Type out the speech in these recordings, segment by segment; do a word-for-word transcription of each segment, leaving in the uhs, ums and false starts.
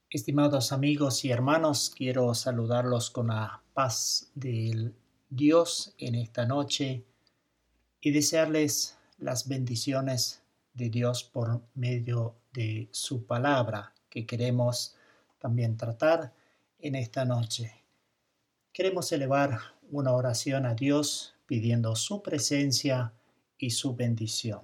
Estimados amigos y hermanos, quiero saludarlos con la paz del Dios en esta noche y desearles las bendiciones de Dios por medio de su palabra que queremos también tratar en esta noche. Queremos elevar una oración a Dios pidiendo su presencia y su bendición.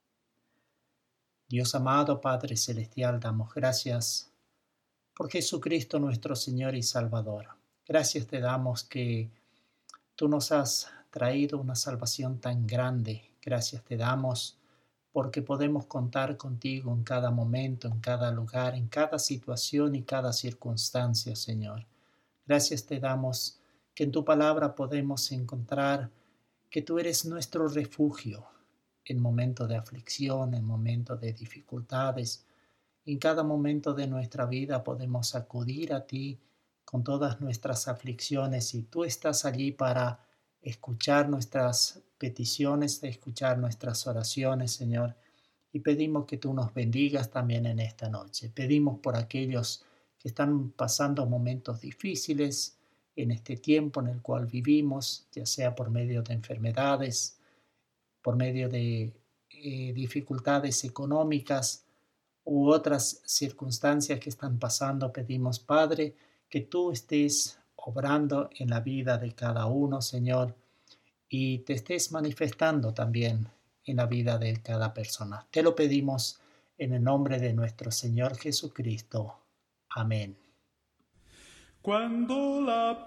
Dios amado, Padre Celestial, damos gracias por Jesucristo nuestro Señor y Salvador. Gracias te damos que tú nos has traído una salvación tan grande. Gracias te damos porque podemos contar contigo en cada momento, en cada lugar, en cada situación y cada circunstancia, Señor. Gracias te damos que en tu palabra podemos encontrar que tú eres nuestro refugio en momentos de aflicción, en momentos de dificultades. En cada momento de nuestra vida podemos acudir a ti con todas nuestras aflicciones y tú estás allí para escuchar nuestras peticiones, escuchar nuestras oraciones, Señor. Y pedimos que tú nos bendigas también en esta noche. Pedimos por aquellos que están pasando momentos difíciles en este tiempo en el cual vivimos, ya sea por medio de enfermedades, por medio de eh, dificultades económicas, u otras circunstancias que están pasando. Pedimos, Padre, que tú estés obrando en la vida de cada uno, Señor, y te estés manifestando también en la vida de cada persona. Te lo pedimos en el nombre de nuestro Señor Jesucristo. Amén. Cuando la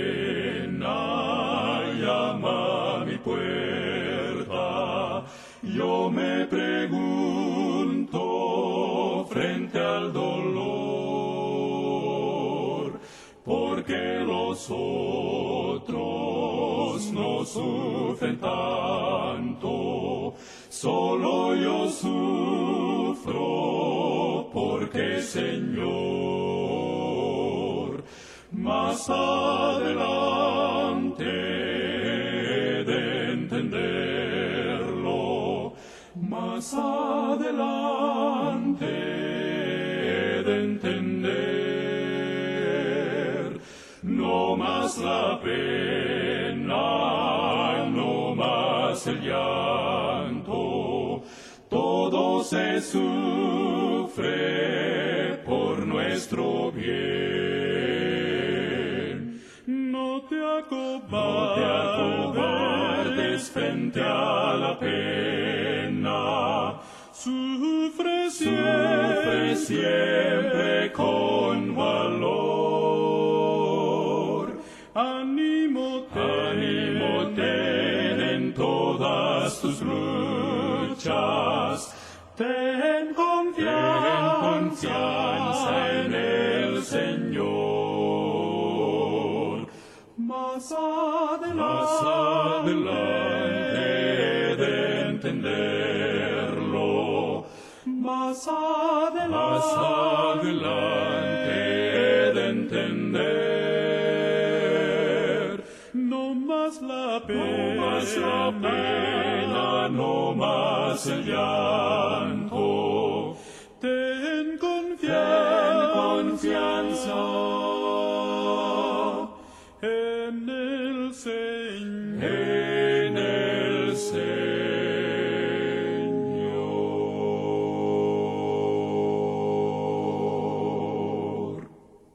pena llama a mi puerta, yo me pregunto frente al dolor, ¿por qué los otros no sufren tanto? Solo yo sufro, porque Señor, más adelante he de entenderlo, más adelante he de entender. No más la pena, no más el llanto, todo se sufre por nuestro bien. No te acobardes, no te acobardes frente a la pena. Sufre siempre, Sufre siempre con valor. Ánimo ten, ánimo ten en todas tus luchas. Ten confianza, ten confianza en el Señor. Más adelante, más adelante he de entenderlo. Más adelante, más adelante he de entender. No más la pena, no más la pena, no más el llanto. Ten confianza, ten confianza en el Señor. En el Señor.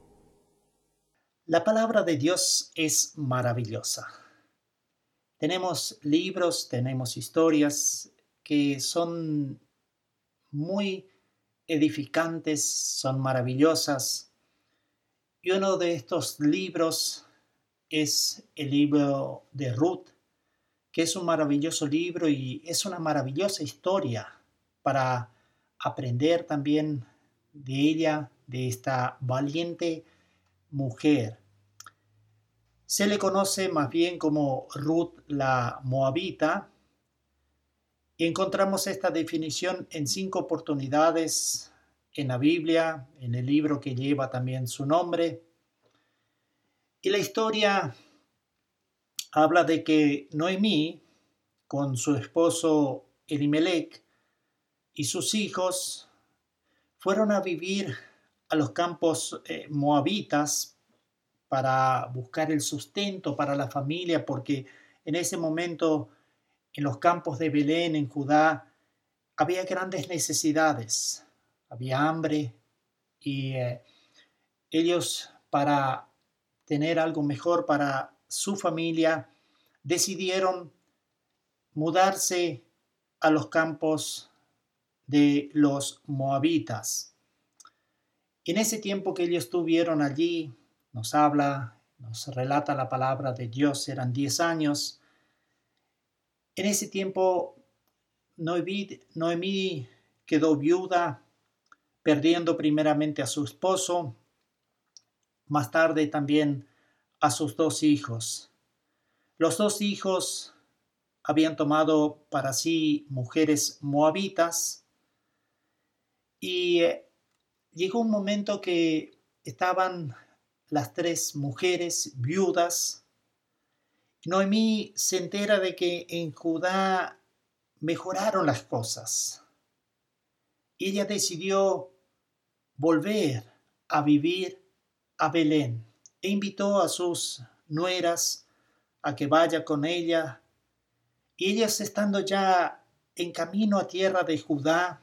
La palabra de Dios es maravillosa. Tenemos libros, tenemos historias que son muy edificantes, son maravillosas. Y uno de estos libros es el libro de Ruth, que es un maravilloso libro y es una maravillosa historia para aprender también de ella, de esta valiente mujer. Se le conoce más bien como Ruth la Moabita. Y encontramos esta definición en cinco oportunidades en la Biblia, en el libro que lleva también su nombre. Y la historia habla de que Noemí, con su esposo Elimelec y sus hijos, fueron a vivir a los campos eh, moabitas para buscar el sustento para la familia, porque en ese momento en los campos de Belén, en Judá, había grandes necesidades, había hambre y eh, ellos, para tener algo mejor para su familia, decidieron mudarse a los campos de los moabitas. En ese tiempo que ellos estuvieron allí, nos habla, nos relata la palabra de Dios, eran diez años. En ese tiempo, Noemí, Noemí quedó viuda, perdiendo primeramente a su esposo, más tarde también a sus dos hijos. Los dos hijos habían tomado para sí mujeres moabitas y eh, llegó un momento que estaban las tres mujeres viudas. Noemí se entera de que en Judá mejoraron las cosas. Ella decidió volver a vivir a Belén e invitó a sus nueras a que vaya con ella. Y ellas, estando ya en camino a tierra de Judá,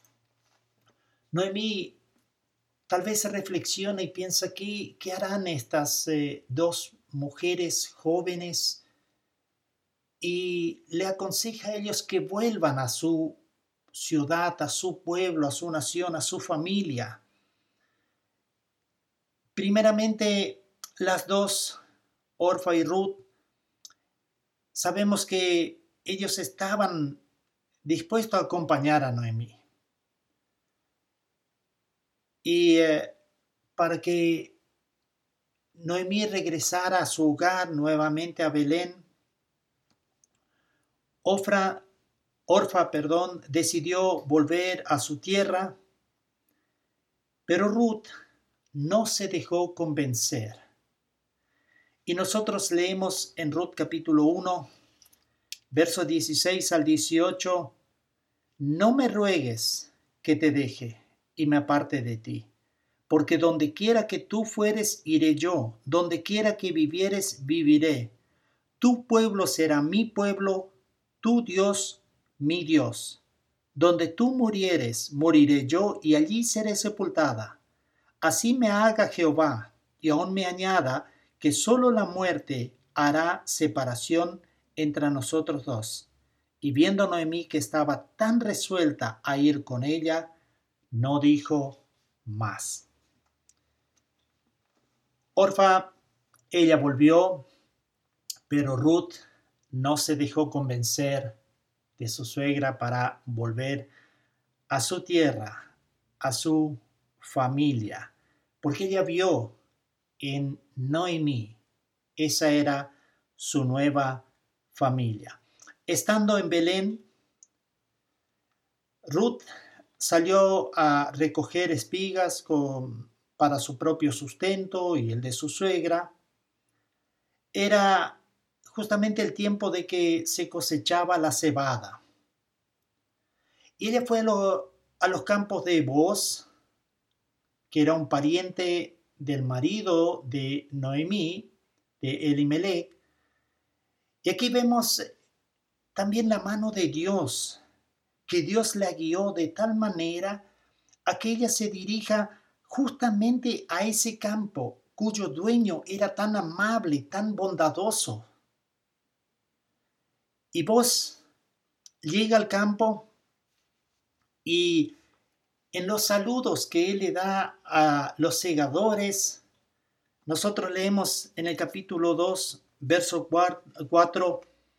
Noemí tal vez reflexiona y piensa, ¿qué, qué harán estas eh, dos mujeres jóvenes? Y le aconseja a ellos que vuelvan a su ciudad, a su pueblo, a su nación, a su familia. Primeramente, las dos, Orfa y Ruth, sabemos que ellos estaban dispuestos a acompañar a Noemí. Y eh, para que Noemí regresara a su hogar nuevamente a Belén, Orfa, Orfa, perdón, decidió volver a su tierra, pero Ruth no se dejó convencer. Y nosotros leemos en Ruth capítulo uno, versos dieciséis al dieciocho, no me ruegues que te deje y me aparte de ti, porque donde quiera que tú fueres, iré yo, donde quiera que vivieres, viviré. Tu pueblo será mi pueblo, tu Dios, mi Dios. Donde tú murieres, moriré yo, y allí seré sepultada. Así me haga Jehová, y aún me añada, que solo la muerte hará separación entre nosotros dos. Y viendo Noemí que estaba tan resuelta a ir con ella, no dijo más. Orfa, ella volvió, pero Ruth no se dejó convencer de su suegra para volver a su tierra, a su familia, porque ella vio en Noemí, esa era su nueva familia. Estando en Belén, Ruth salió a recoger espigas con, para su propio sustento y el de su suegra. Era justamente el tiempo de que se cosechaba la cebada. Y ella fue a, lo, a los campos de Booz, que era un pariente del marido de Noemí, de Elimelech. Y aquí vemos también la mano de Dios, que Dios la guió de tal manera a que ella se dirija justamente a ese campo cuyo dueño era tan amable, tan bondadoso. Y vos llega al campo y en los saludos que él le da a los segadores, nosotros leemos en el capítulo dos, verso cuatro,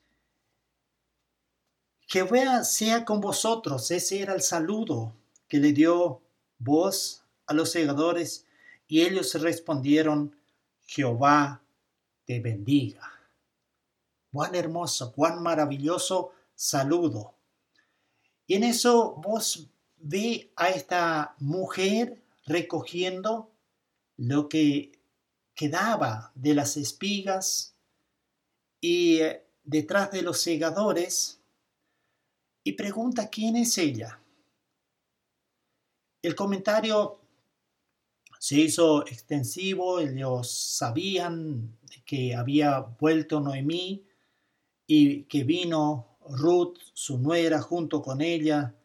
Jehová sea con vosotros. Ese era el saludo que le dio Booz a los segadores, y ellos respondieron, Jehová te bendiga. Cuán hermoso, cuán maravilloso saludo. Y en eso vos ve a esta mujer recogiendo lo que quedaba de las espigas y detrás de los segadores, y pregunta quién es ella. El comentario Se hizo extensivo, ellos sabían que había vuelto Noemí y que vino Ruth, su nuera, junto con ella.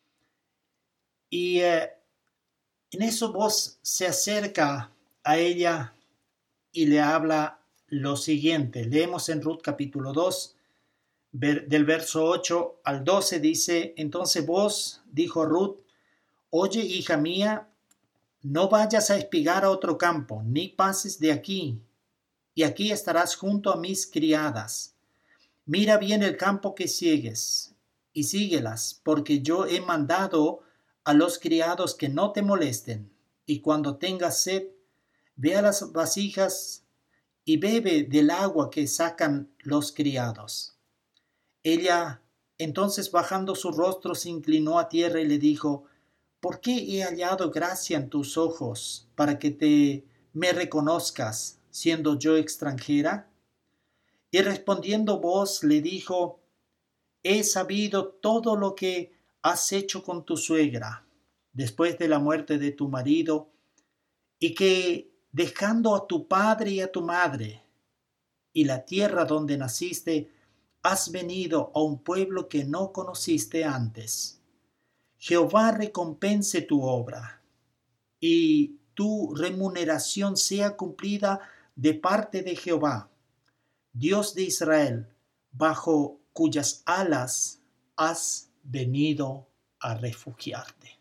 Y eh, en eso vos se acerca a ella y le habla lo siguiente. Leemos en Ruth capítulo dos, ver, del verso ocho al doce, dice: entonces vos, dijo Ruth, oye, hija mía, no vayas a espigar a otro campo, ni pases de aquí, y aquí estarás junto a mis criadas. Mira bien el campo que sigues, y síguelas, porque yo he mandado a los criados que no te molesten, y cuando tengas sed, ve a las vasijas y bebe del agua que sacan los criados. Ella, entonces bajando su rostro, se inclinó a tierra y le dijo: ¿por qué he hallado gracia en tus ojos para que te me reconozcas, siendo yo extranjera? Y respondiendo vos le dijo: he sabido todo lo que has hecho con tu suegra después de la muerte de tu marido, y que dejando a tu padre y a tu madre y la tierra donde naciste, has venido a un pueblo que no conociste antes. Jehová recompense tu obra, y tu remuneración sea cumplida de parte de Jehová, Dios de Israel, bajo cuyas alas has venido a refugiarte.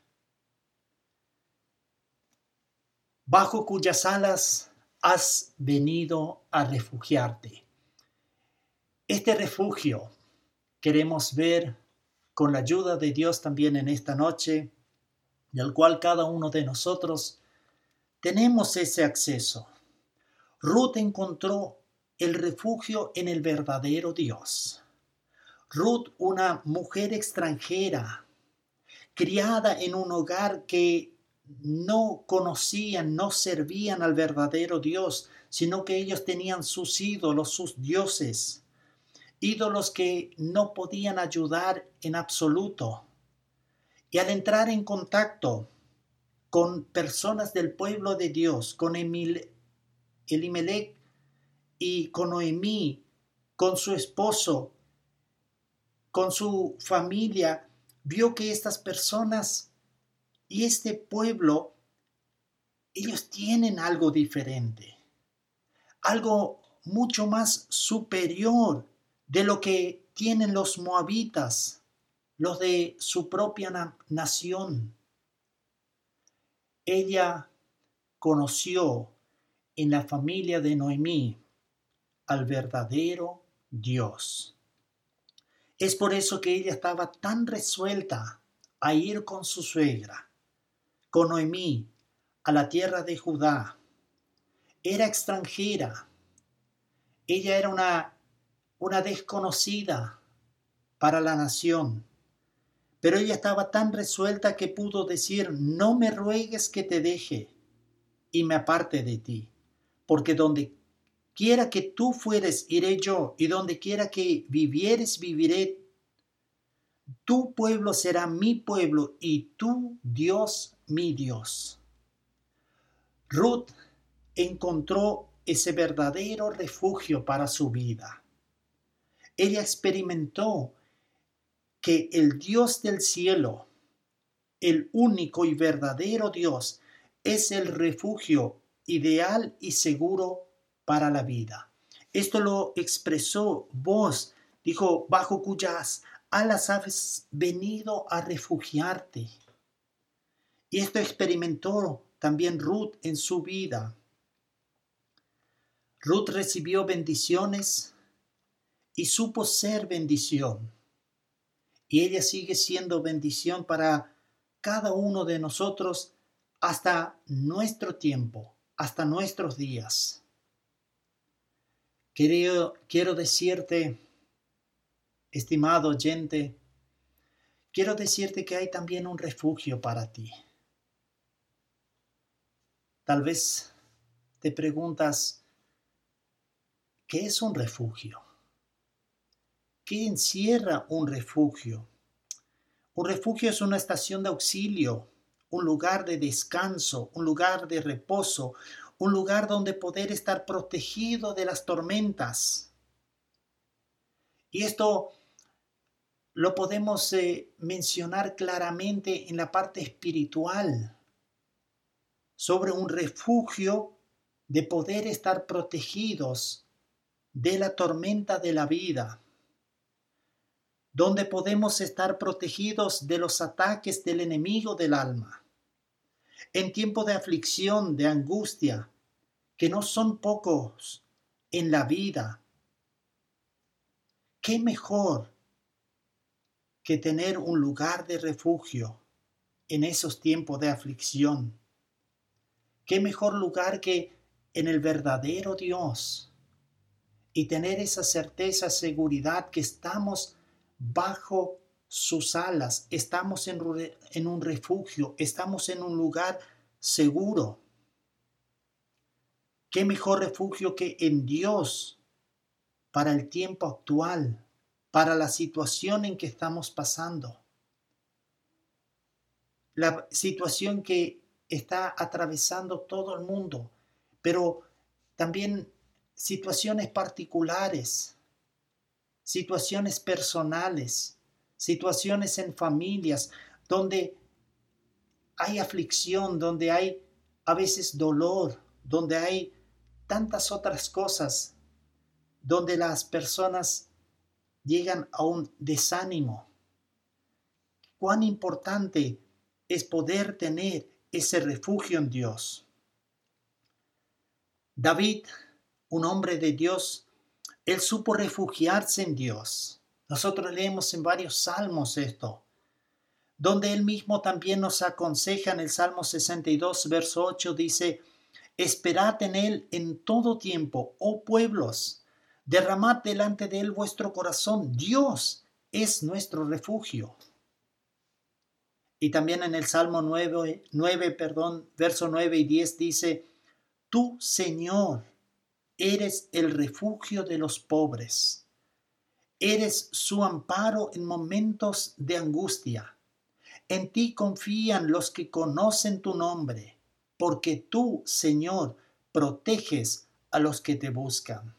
Bajo cuyas alas has venido a refugiarte. Este refugio queremos ver con la ayuda de Dios también en esta noche, del cual cada uno de nosotros tenemos ese acceso. Ruth encontró el refugio en el verdadero Dios. Ruth, una mujer extranjera, criada en un hogar que no conocían, no servían al verdadero Dios, sino que ellos tenían sus ídolos, sus dioses, ídolos que no podían ayudar en absoluto. Y al entrar en contacto con personas del pueblo de Dios, con Emil, Elimelech y con Noemí, con su esposo, con su familia, vio que estas personas y este pueblo, ellos tienen algo diferente, algo mucho más superior de lo que tienen los moabitas, los de su propia na- nación. Ella conoció en la familia de Noemí al verdadero Dios. Es por eso que ella estaba tan resuelta a ir con su suegra, con Noemí, a la tierra de Judá. Era extranjera. Ella era una, una desconocida para la nación. Pero ella estaba tan resuelta que pudo decir: no me ruegues que te deje y me aparte de ti, porque donde quiera que tú fueres, iré yo, y donde quiera que vivieres, viviré. Tu pueblo será mi pueblo, y tu Dios, mi Dios. Ruth encontró ese verdadero refugio para su vida. Ella experimentó que el Dios del cielo, el único y verdadero Dios, es el refugio ideal y seguro para la vida. Esto lo expresó vos, dijo: bajo cuyas alas has venido a refugiarte. Y esto experimentó también Ruth en su vida. Ruth recibió bendiciones y supo ser bendición. Y ella sigue siendo bendición para cada uno de nosotros hasta nuestro tiempo, hasta nuestros días. Quiero, quiero decirte, estimado oyente, quiero decirte que hay también un refugio para ti. Tal vez te preguntas: ¿qué es un refugio? ¿Qué encierra un refugio? Un refugio es una estación de auxilio, un lugar de descanso, un lugar de reposo, un lugar donde poder estar protegido de las tormentas. Y esto lo podemos eh, mencionar claramente en la parte espiritual, sobre un refugio de poder estar protegidos de la tormenta de la vida, donde podemos estar protegidos de los ataques del enemigo del alma, en tiempo de aflicción, de angustia, que no son pocos en la vida. ¿Qué mejor que tener un lugar de refugio en esos tiempos de aflicción? ¿Qué mejor lugar que en el verdadero Dios? Y tener esa certeza, seguridad que estamos bajo sus alas, estamos en, en un refugio, estamos en un lugar seguro. ¿Qué mejor refugio que en Dios para el tiempo actual, para la situación en que estamos pasando? La situación que está atravesando todo el mundo, pero también situaciones particulares, situaciones personales, situaciones en familias, donde hay aflicción, donde hay a veces dolor, donde hay tantas otras cosas, donde las personas llegan a un desánimo. Cuán importante es poder tener ese refugio en Dios. David, un hombre de Dios, él supo refugiarse en Dios. Nosotros leemos en varios salmos esto, donde él mismo también nos aconseja en el Salmo sesenta y dos, verso ocho, dice: esperad en él en todo tiempo, oh pueblos, derramad delante de él vuestro corazón, Dios es nuestro refugio. Y también en el Salmo nueve, nueve perdón, verso nueve y diez dice: tú, Señor, eres el refugio de los pobres. Eres su amparo en momentos de angustia. En ti confían los que conocen tu nombre, porque tú, Señor, proteges a los que te buscan.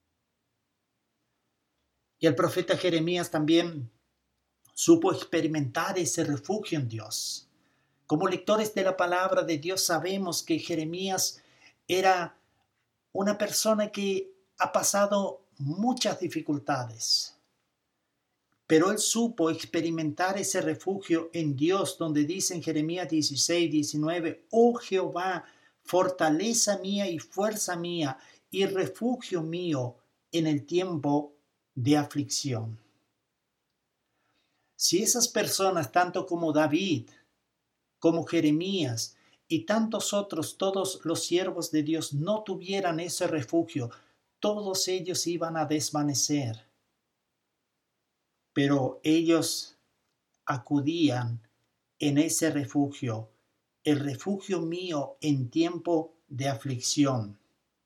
Y el profeta Jeremías también supo experimentar ese refugio en Dios. Como lectores de la palabra de Dios sabemos que Jeremías era una persona que ha pasado muchas dificultades, pero él supo experimentar ese refugio en Dios, donde dice en Jeremías dieciséis, diecinueve, oh Jehová, fortaleza mía y fuerza mía y refugio mío en el tiempo de aflicción. Si esas personas, tanto como David, como Jeremías y tantos otros, todos los siervos de Dios, no tuvieran ese refugio, todos ellos iban a desvanecer. Pero ellos acudían en ese refugio, el refugio mío en tiempo de aflicción.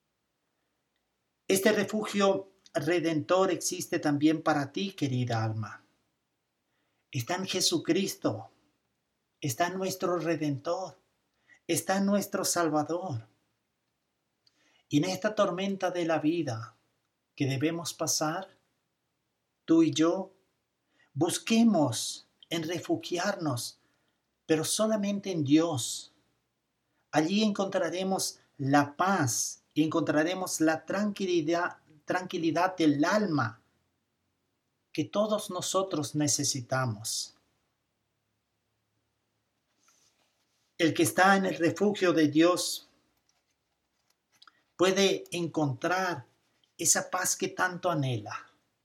Este refugio redentor existe también para ti, querida alma. Está en Jesucristo, está en nuestro Redentor, está en nuestro Salvador. Y en esta tormenta de la vida que debemos pasar, tú y yo, busquemos en refugiarnos, pero solamente en Dios. Allí encontraremos la paz y encontraremos la tranquilidad, tranquilidad del alma que todos nosotros necesitamos. El que está en el refugio de Dios puede encontrar esa paz que tanto anhela.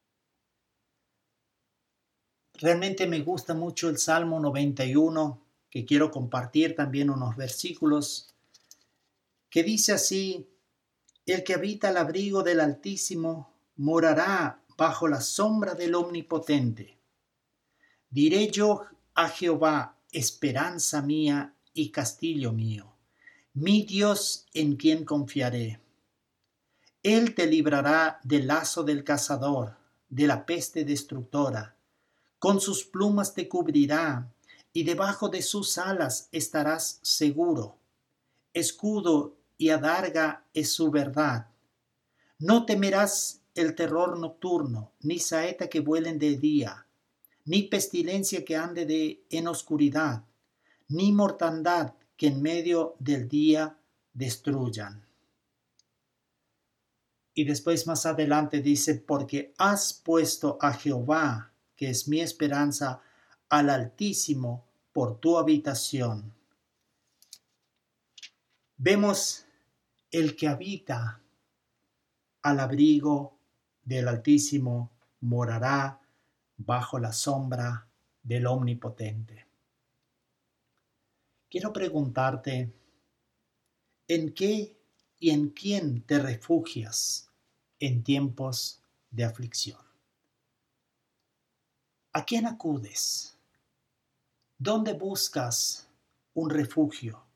Realmente me gusta mucho el Salmo noventa y uno, que quiero compartir también unos versículos, que dice así: el que habita al abrigo del Altísimo morará bajo la sombra del Omnipotente. Diré yo a Jehová, esperanza mía y castillo mío, mi Dios en quien confiaré. Él te librará del lazo del cazador, de la peste destructora. Con sus plumas te cubrirá, y debajo de sus alas estarás seguro. Escudo y adarga es su verdad. No temerás el terror nocturno, ni saeta que vuelen de día, ni pestilencia que ande de, en oscuridad, ni mortandad que en medio del día destruyan. Y después más adelante dice, porque has puesto a Jehová, que es mi esperanza, al Altísimo por tu habitación. Vemos el que habita al abrigo del Altísimo morará bajo la sombra del Omnipotente. Quiero preguntarte, ¿en qué y en quién te refugias en tiempos de aflicción? ¿A quién acudes? ¿Dónde buscas un refugio?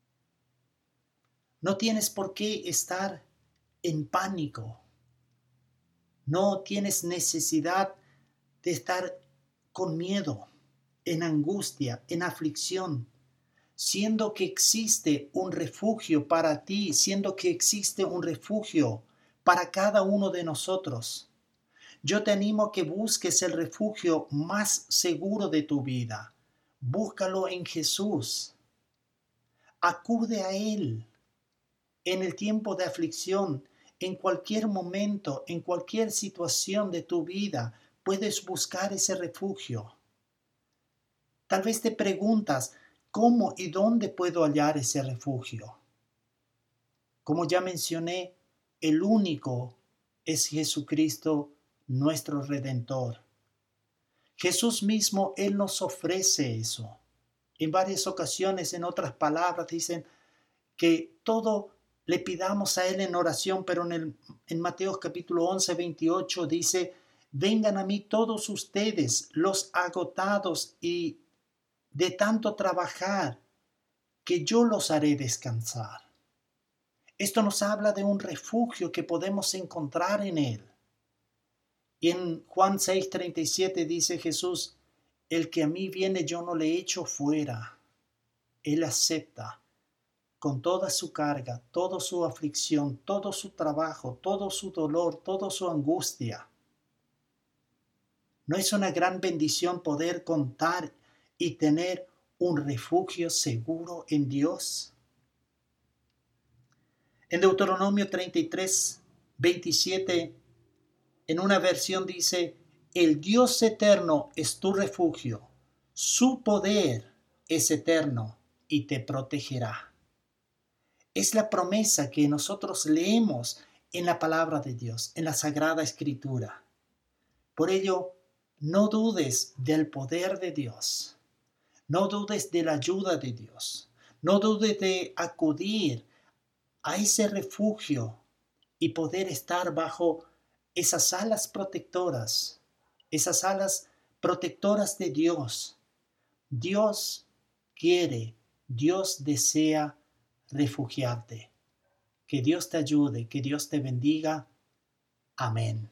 No tienes por qué estar en pánico. No tienes necesidad de estar con miedo, en angustia, en aflicción, siendo que existe un refugio para ti, siendo que existe un refugio para cada uno de nosotros. Yo te animo a que busques el refugio más seguro de tu vida. Búscalo en Jesús. Acude a Él en el tiempo de aflicción, en cualquier momento, en cualquier situación de tu vida. Puedes buscar ese refugio. Tal vez te preguntas, ¿cómo y dónde puedo hallar ese refugio? Como ya mencioné, el único es Jesucristo, nuestro Redentor. Jesús mismo, Él nos ofrece eso. En varias ocasiones, en otras palabras, dicen que todo le pidamos a Él en oración, pero en, el, en Mateo capítulo once, veintiocho dice, vengan a mí todos ustedes, los agotados y de tanto trabajar, que yo los haré descansar. Esto nos habla de un refugio que podemos encontrar en Él. Y en Juan seis, treinta y siete dice Jesús, el que a mí viene yo no le echo fuera. Él acepta con toda su carga, toda su aflicción, todo su trabajo, todo su dolor, toda su angustia. ¿No es una gran bendición poder contar y tener un refugio seguro en Dios? En Deuteronomio treinta y tres, veintisiete, en una versión dice, el Dios eterno es tu refugio, su poder es eterno y te protegerá. Es la promesa que nosotros leemos en la palabra de Dios, en la Sagrada Escritura. Por ello, no dudes del poder de Dios. No dudes de la ayuda de Dios. No dudes de acudir a ese refugio y poder estar bajo esas alas protectoras, esas alas protectoras de Dios. Dios quiere, Dios desea refugiarte. Que Dios te ayude, que Dios te bendiga. Amén.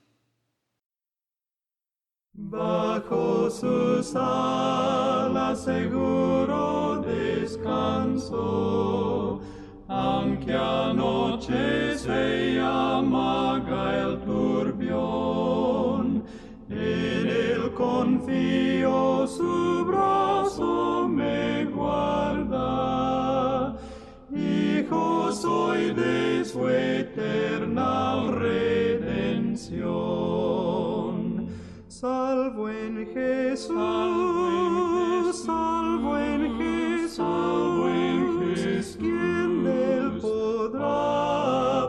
Bajo sus alas seguro descanso, aunque anochece y amaga el turbión, en él confío, su brazo me guarda. Hijo soy de su eterna redención. Salvo en Jesús, salvo en Jesús, salvo en Jesús, ¿quién él podrá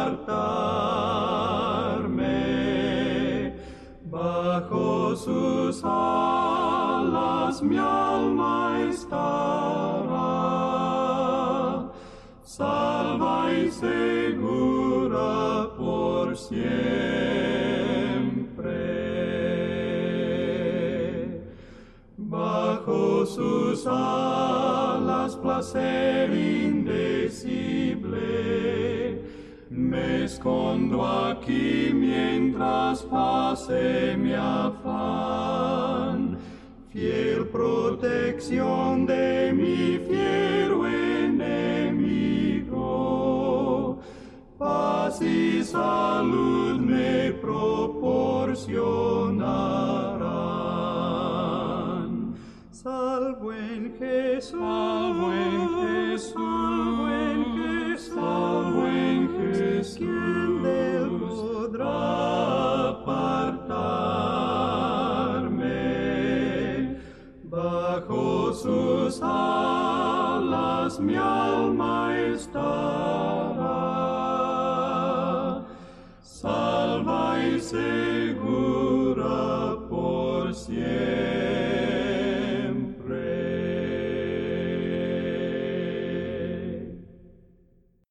apartarme? Bajo sus alas mi alma estará, salva y segura por siempre. Bajo sus alas placer indecible, me escondo aquí mientras pase mi afán. fiel protección de mi fiero enemigo, paz y salud me proporcionarán. Salvo en Jesús, salvo en Jesús, salvo en Jesús, salvo en Jesús, ¿quién de él podrá apartarme? Bajo sus alas mi alma estará, salva y se